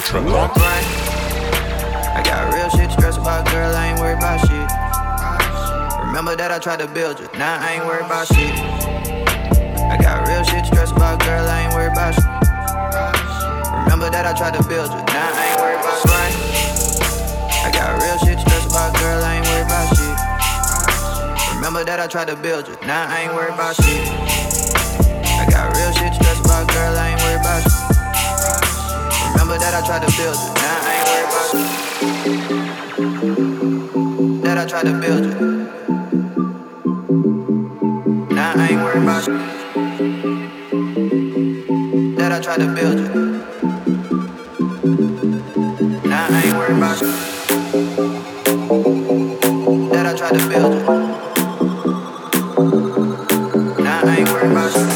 trap. I got real shit to stress about, girl, I ain't worried about shit. Remember that I tried to build you, now I ain't worried about shit. I got real shit to stress about, girl, I ain't worried about shit. Remember that I tried to build you, now I ain't worried about shit. I got real shit to stress about, girl, I ain't worried about shit. Remember that I tried to build you, now I ain't worried about shit. I got real shit to stress about, girl, I ain't worried about shit. Remember that I tried to build you, now I ain't worried about shit. That I tried to build you, now I ain't worried about shit. That I tried to build you, now I ain't worried about shit. That I tried to build you, now I ain't worried about shit.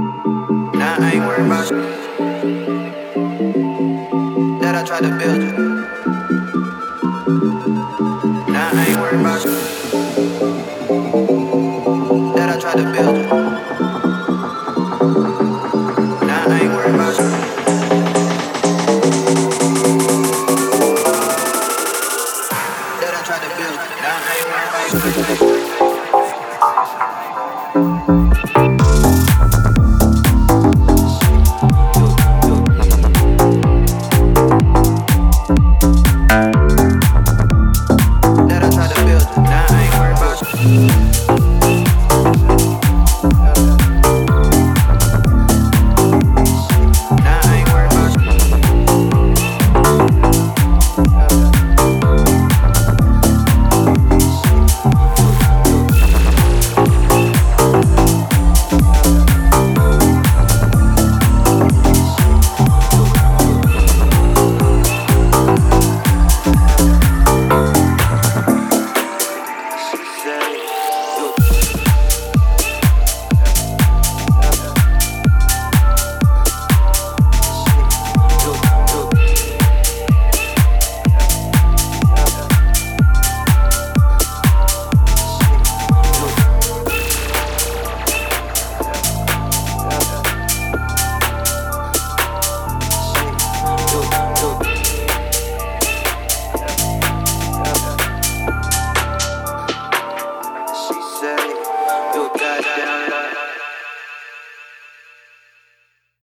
That I tried to build you.